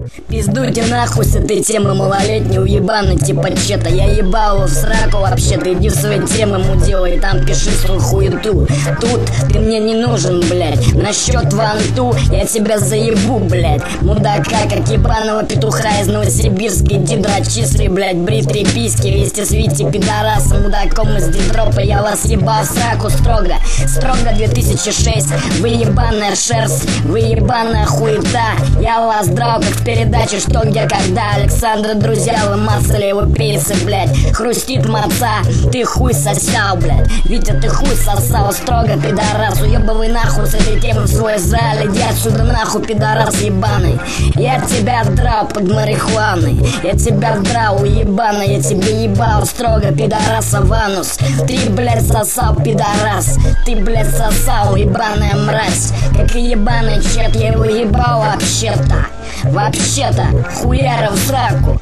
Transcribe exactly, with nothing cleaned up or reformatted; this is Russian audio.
Пиздуйте нахуй с этой темы, малолетний уебаный типа чета. Я ебал его в сраку вообще-то, иди в свои темы мудила и там пиши свою хуету. Тут ты мне не нужен, блядь. Насчет ванту я тебя заебу, блядь. Мудака, как ебаного петуха из Новосибирска. Иди дрочисли, блядь, брит реписки вместе с Вити пидорасом, мудаком из Дедропа. Я вас ебал в сраку строго, строго две тысячи шесть. Вы ебаная шерсть, вы ебаная хуета. Я вас драл, как в передаче «Что, где, когда». Александра, друзья, вы мацали его пейсы, блядь. Хрустит маца, ты хуй сосал, блядь. Витя, ты хуй сосал, строго, пидорас. Уебывай нахуй с этой темы в свой зал. Иди отсюда нахуй, пидорас ебаный. Я тебя драл под марихуаной, я тебя драл, уебаный. Я тебе ебал строго, пидораса в анус. Ты, блядь, сосал, пидорас. Ты, блядь, сосал, ебаная мразь. Как и ебаный чет, я его ебал вообще-то. Вообще-то, хуяра в сраку.